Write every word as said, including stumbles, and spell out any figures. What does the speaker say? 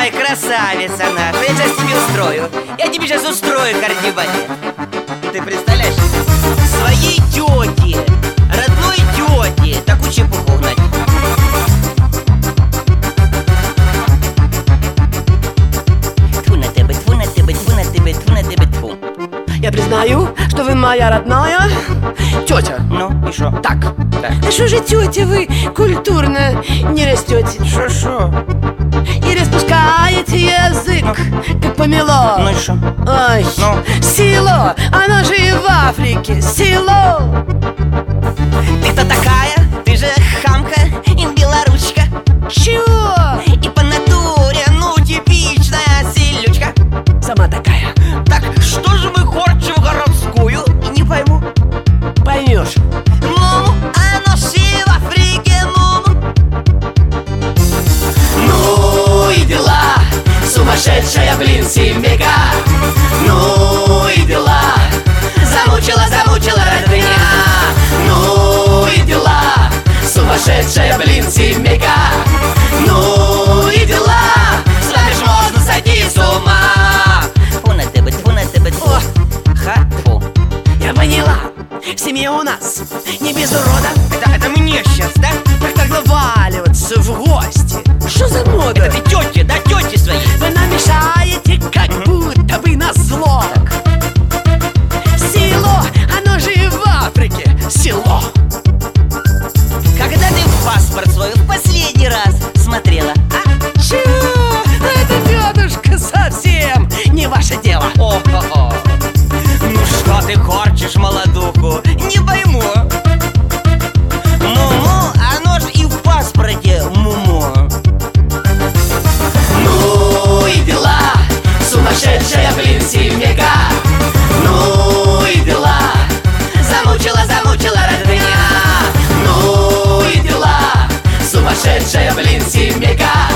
Ой, красавица наша, я сейчас тебе устрою. Я тебе сейчас устрою кардибалет. Ты представляешь? Своей тете, родной тете, такую чепуху угнать. Тьфу на тебе, тьфу на тебе, тьфу на тебе, тьфу на тебе, тьфу. Я признаю, что вы моя родная тетя. Ну, и шо? Так. Так. А что же, тетя, вы культурно не растете? Шо-шо? И распускаете язык, как помело. Ну и шо? Ой, Ну? село, оно же и в Африке, село. Ты кто такая? Ты же хамка и белоручка. Чего? И по натуре, ну, типичная селючка. Сама такая. Так что же мы корчим городскую? Не пойму. Поймешь. Муму, оно все в Африке, муму. Ну и дела, сумасшедшая, блин, семейка. Ну и дела, замучила, замучила родня. Ну и дела, сумасшедшая, блин, семейка. Ну и дела, с вами ж можно сойти с ума. Тьфу на тебе, тьфу на тебе, тьфу. Ха-тьфу. Я поняла, в семье у нас не без урода. Это, это мне сейчас, да? Так наваливаться в гости. Что за мода? Это ты тете, да, тете своей. Вы нам мешаете, как будто бы на зло. Село, оно же и в Африке село. Когда ты в паспорт свой в последний раз смотрела, а? Чего? Это, тетушка, совсем не ваше дело. О-хо-хо. Ну что ты корчишь молодуху? Не пойму. Муму, оно ж и в паспорте муму. Ну и дела, сумасшедшая, блин, семейка. Ну и дела, замучила, замучила родня. Ну и дела, сумасшедшая, блин, семейка.